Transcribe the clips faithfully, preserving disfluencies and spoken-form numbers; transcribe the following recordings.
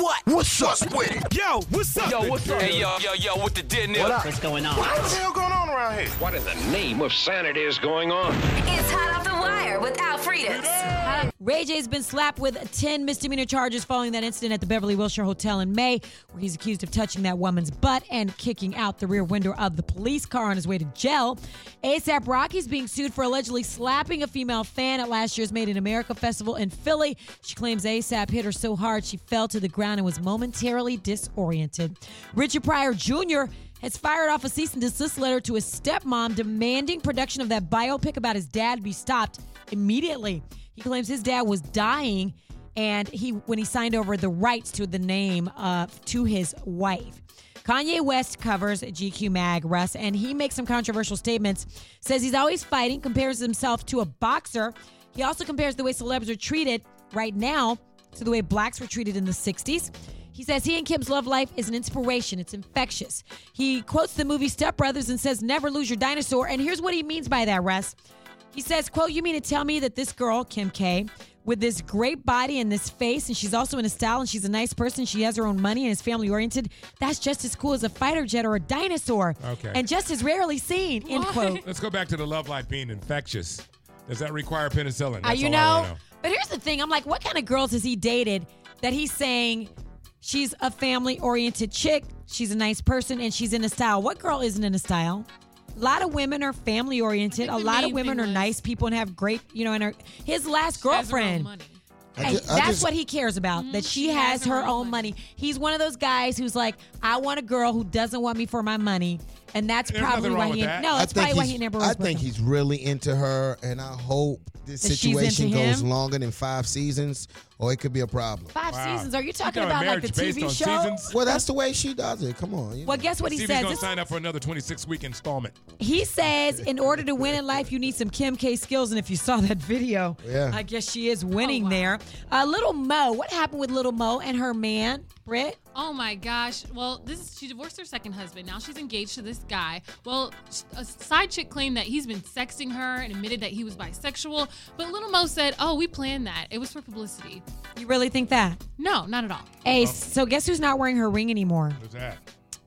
What? What's up? What's with it? Yo, what's up? Yo, what's up? Hey, yo, yo, yo, what the deal? What up? What's going on? What the hell going on around here? What in the name of sanity is going on? It's Hot Off the Wire with Alfredas. Ray J's been slapped with ten misdemeanor charges following that incident at the Beverly Wilshire Hotel in May, where he's accused of touching that woman's butt and kicking out the rear window of the police car on his way to jail. A$AP Rocky's being sued for allegedly slapping a female fan at last year's Made in America festival in Philly. She claims A$AP hit her so hard she fell to the ground and was momentarily disoriented. Richard Pryor Junior has fired off a cease and desist letter to his stepmom demanding production of that biopic about his dad be stopped immediately. He claims his dad was dying and he when he signed over the rights to the name uh, to his wife. Kanye West covers G Q Mag, Russ, and he makes some controversial statements. Says he's always fighting, compares himself to a boxer. He also compares the way celebs are treated right now to the way blacks were treated in the sixties. He says he and Kim's love life is an inspiration. It's infectious. He quotes the movie Step Brothers and says, never lose your dinosaur. And here's what he means by that, Russ. He says, quote, you mean to tell me that this girl, Kim K, with this great body and this face, and she's also in a style and she's a nice person, she has her own money and is family oriented, that's just as cool as a fighter jet or a dinosaur. Okay. And just as rarely seen, end quote. Let's go back to the love life being infectious. Does that require penicillin? That's Uh, you all know, I wanna know. But here's the thing. I'm like, what kind of girls has he dated that he's saying she's a family-oriented chick, she's a nice person, and she's in a style? What girl isn't in a style? A lot of women are family-oriented. A the lot of main women thing are was- nice people and have great, you know, and her, his last She has her own girlfriend. money. I And ju- I that's just- what he cares about, that she, has, her own money. He's one of those guys who's like, I want a girl who doesn't want me for my money. And that's There's probably nothing why wrong he with that. no, I that's think probably why he's- he never was I with think her. he's really into her, and I hope this That she's situation into goes him? longer than five seasons, or it could be a problem. Five Wow. seasons. Are you talking You know, about like the marriage T based V on show? seasons? Well, that's the way she does it. Come on. you Well, know. guess what he Stevie's says? going to This- sign up for another twenty-six week installment. He says in order to win in life, you need some Kim K skills. And if you saw that video, Yeah. I guess she is winning Oh, wow. there. Uh, Little Mo, what happened with Little Mo and her man, Britt? Oh my gosh. Well, this is she divorced her second husband. Now she's engaged to this guy. Well, a side chick claimed that he's been sexting her and admitted that he was bisexual. But Little Mo said, oh, we planned that. It was for publicity. You really think that? No, not at all. Hey, so guess who's not wearing her ring anymore? What's that?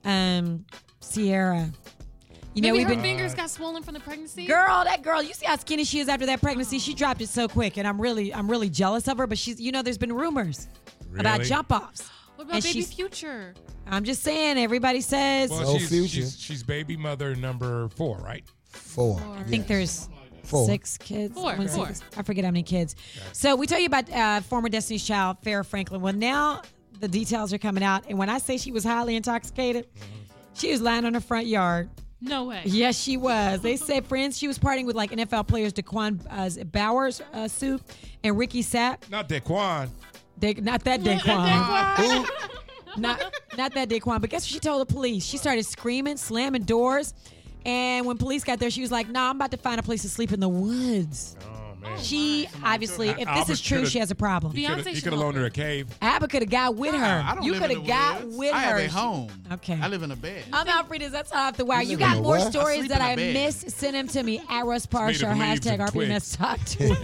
Um, Sierra. You know, Maybe we've her been. fingers got swollen from the pregnancy. Girl, that girl, you see how skinny she is after that pregnancy? She dropped it so quick, and I'm really, I'm really jealous of her. But she's, you know, there's been rumors about Really? jump offs. What about And baby she's- Future? I'm just saying, everybody says. Well, No she's, future. she's she's baby mother number four, right? Four. I think there's Four. six kids. Four, One, four. six- I forget how many kids. So we tell you about uh, former Destiny's Child, Farrah Franklin. Well, now the details are coming out. And when I say she was highly intoxicated, she was lying on her front yard. No way. Yes, she was. They said, friends, she was partying with like N F L players Daquan uh, Bowers, uh, Sue, and Ricky Sapp. Not Daquan. They, not that Daquan. not, not that Daquan. But guess what she told the police? She started screaming, slamming doors. And when police got there, she was like, nah, I'm about to find a place to sleep in the woods. Oh man. She, obviously, if this Albert is true, coulda- she has a problem. He could Beyonce have should loaned her a help cave. Abba could have got with her. I don't You live could in have the got woods. with I her. have a home. Okay. I live in a bed. I'm Alfreda's. That's off the wire. You You live in got a more what? stories sleep that in a I bed. missed. Send them to me at Russ Parr It's made Show. of leaves Hashtag and R P M S Talk Tweets.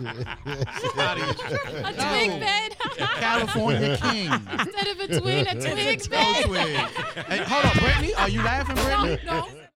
A twig bed. California King. Instead of a twin, a twig Go bed. twig. Hey, hold on, Brittany. Are you laughing, Brittany? No, no.